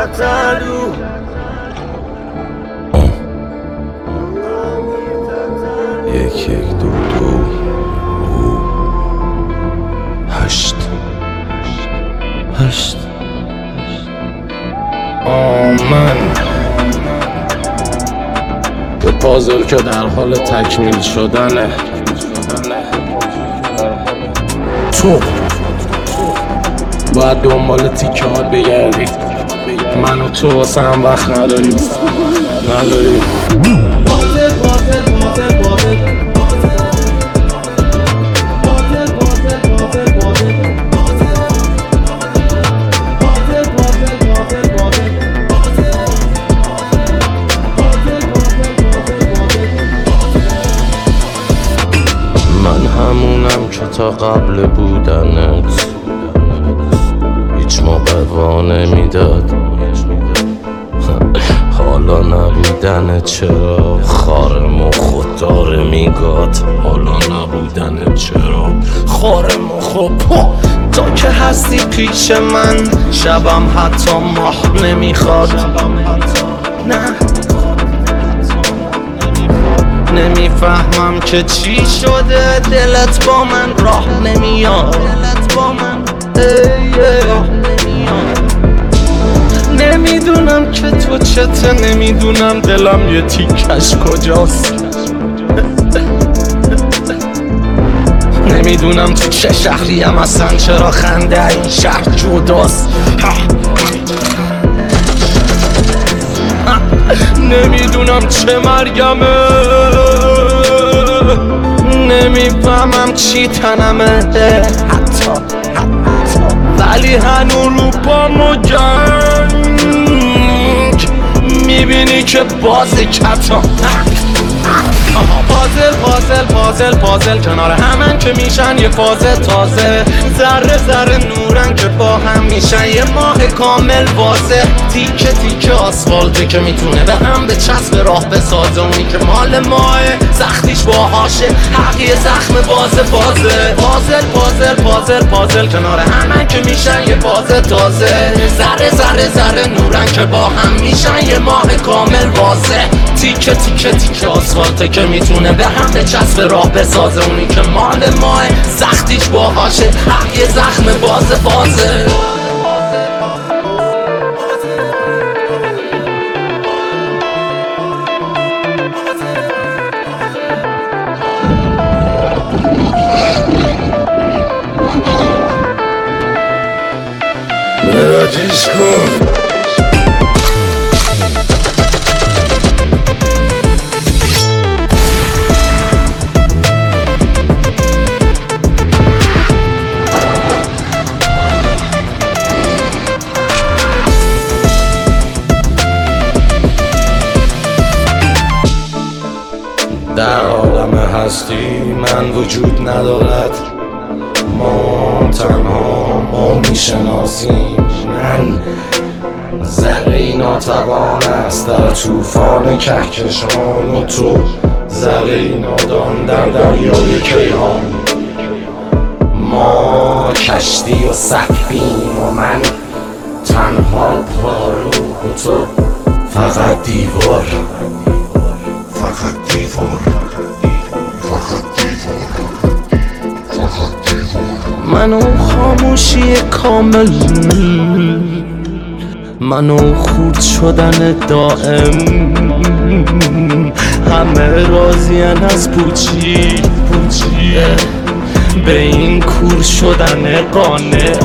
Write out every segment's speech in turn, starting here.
یک یک دو دو هشت من به پازل که در حال تکمیل شدنه. تو باید دنبال تیکه ها بگردی، من و تو واسه هم وقت نداریم. من همونم که تا قبل بودنت هیچ موقع وا نمیداد. حالا نبودنت چرا خار مخو داره میگاد. حالا نبودنت چرا خار مخو تا که هستی پیش من شبم حتی ماه نمیخواد. نه نمیفهمم که چی شده دلت با من راه نمیاد. نمیدونم که تو چته، نمیدونم دلم یه تیکش کجاست. نمیدونم تو چه شهریم اصلا، چرا خنده این شهر جداست. نمیدونم چه مرگمه، نمیفهمم چی تنمه حتی ولی هنو رو پامو جنگ میبینی که باز کتا. پازل کنار همن که میشن یه فاز تازه. ذره نورن که با هم میشن یه ماه کامل واضح. تیکه آسفالته که میتونه به هم به چسب راه بسازه. اونی که مال ماه سختیش باهاشه، حقیه زخم بازه. پازل کنار همن که میشن یه فاز تازه. ذره نورن که با هم میشن یه ماه کامل واضح. تیکه آسفالته که میتونه به هم به چسب راه بسازه. اونی که مال ماه سختیش باهاشه، حقیه زخم بازه. مراجعش کن در عالم هستی من وجود ندارد. ما تنها ما میشناسیم. من ذره ناتوان است در طوفان کهکشان و تو ذره نادان در دریای کیهان. ما کشتی و سفینیم و من تنها پاروح و تو فقط دیوار. منو خاموشی کامل، منو خورد شدن دائم. همه راضین از پوچی به این کور شدن قانع.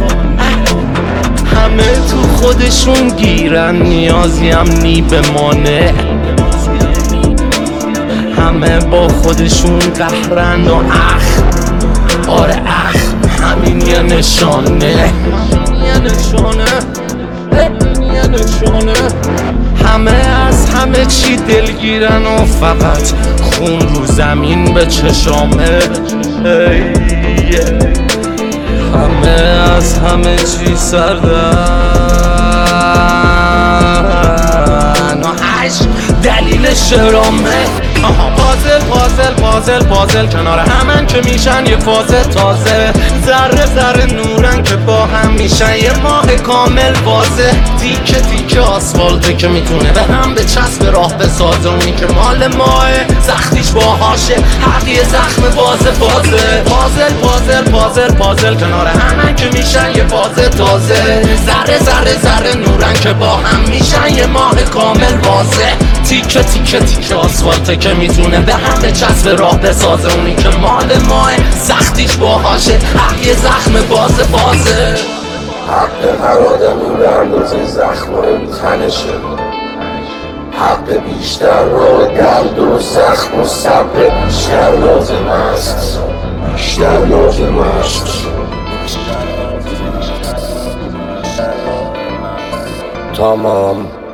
همه تو خودشون گیرن، نیازیم نی بمانه. همه با خودشون قهرن و آره همین یه نشانه. همه از همه چی دلگیرن و فقط خون رو زمین به چشامه. همه از همه چی سردن و عشق دلیل شرامه. پازل کنار همن که میشن یه فاز تازه. ذره ذره نورن که با هم میشن یه ماه کامل واضح. تیکه تیکه آسفالته که میتونه به هم به چسب راه بسازه. اونی که مال ماه سختیش باهاشه حق یه زخم بازه. پازل کنار همن که میشن یه فاز تازه. ذره نورن که با هم میشن یه ماه کامل واضح. تیکه تیکه آسفالته که میتونه به هم به چسب راه بسازه. اونی که مال ماه سختیش باهاشه حق یه زخم بازه. حق هر آدمی به اندازه زخم تنشه. حق بیشتر را درد و زخم و صبر بیشتر لازم است. تمام.